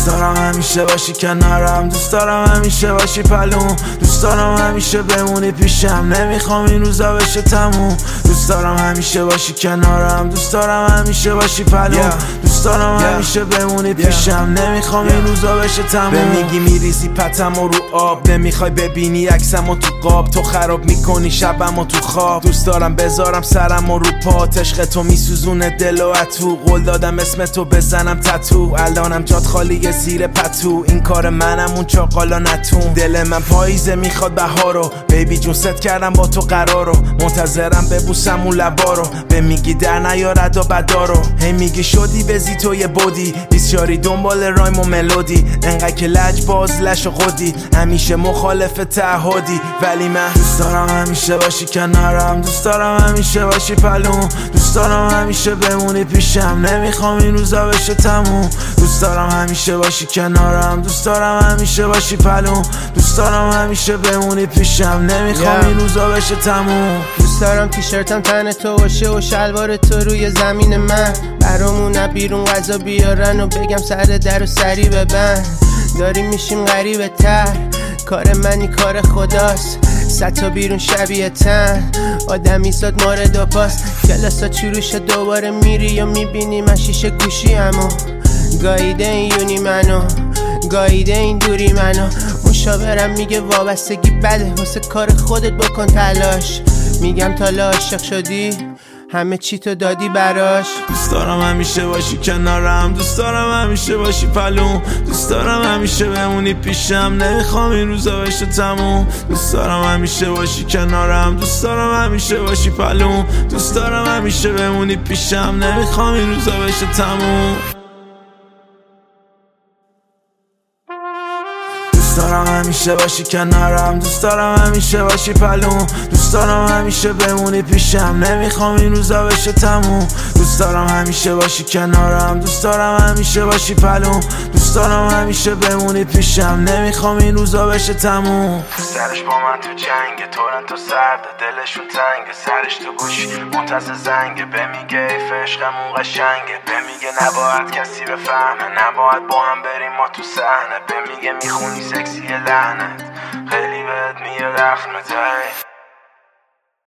دارم همیشه باشی کنارم، دوست دارم همیشه باشی پلوم، دوست دارم همیشه بمونی پیشم، نمیخوام این روزا بشه تموم. دوست دارم همیشه باشی کنارم، دوست دارم همیشه باشی پلوم، دوست دارم همیشه بمونی پیشم، نمیخوام این روزا بشه تموم. میگی میریزی پتمو رو آب، نمیخوای ببینی عکسمو تو قاب، تو خراب میکنی شبمو تو خواب. دوست دارم بذارم سرمو رو پات، عشق تو میسوزونه دل و عطو، قول دادم اسم تو بزنم تتو، الانم جات خالی زیر پتو، این کار منم اون چاقالا نتون. دل من پاییزه میخواد بهارو، بیبی جون ست کردم با تو قرارو، منتظرم ببوسم اون لبارو، به میگی در نیارد و بدارو، هی میگی شدی بزی تو یه بودی، بیسیاری دنبال رایم و ملودی، انقدر که لج باز لش و خودی، همیشه مخالف تعهدی، ولی من دوست دارم همیشه باشی کنارم، دوست دارم همیشه باشی پلوم، دوست دارم همیشه بمونی پیشم، نمیخوام این روزا بشه تموم. دوست دارم همیشه باشی کنارم، دوست دارم همیشه باشی پلوم، دوست دارم همیشه بمونی پیشم، نمیخوام این روزا بشه تموم. دوست دارم تیشرتم تن تو باشه و شلوار تو روی زمین من، برامون بیرون غذا بیارن و بگم سر در و سری ببند. داریم میشیم غریبه تر، کار منی کار خداست، صد تا بیرون شبیه تن، آدمی زاد مارد و پاس، کلاسا چروشه دوباره میری یا میبینی من شیشه گوشی همو، گاییده این یونی منو، گاییده این دوری منو، مشاورم میگه وابستگی بده، واسه کار خودت بکن تلاش، میگم تا عاشق شدی همه چی تو دادی براش. دوست دارم همیشه باشی کنارم، دوست دارم همیشه باشی پلوم، دوست دارم همیشه بمونی پیشم، نمیخوام این روزا بشه تموم. دوست دارم همیشه باشی کنارم، دوست دارم همیشه باشی پلوم، دوست دارم همیشه بمونی پیشم، نمیخوام این روزا بشه تموم. دوست دارم همیشه باشی کنارم، دوست دارم همیشه باشی پلوم، دوست دارم همیشه بمونی پیشم، نمیخوام این روزا بشه تموم. دوست دارم همیشه باشی کنارم، دوست دارم همیشه باشی پلوم، دوست دارم همیشه بمونی پیشم، نمیخوام این روزا بشه تموم. سرش با من تو جنگه، تورنتو سرده دلشون تنگه، سرش تو گوشی منتظر زنگه، بمیگه ایف عشقمون قشنگه، بمیگه نباید کسی بفهمه، نباید با هم بریم ما تو صحنه، بمیگه میخونی سکسی لعنت، خیلی بهت میاد اخمته.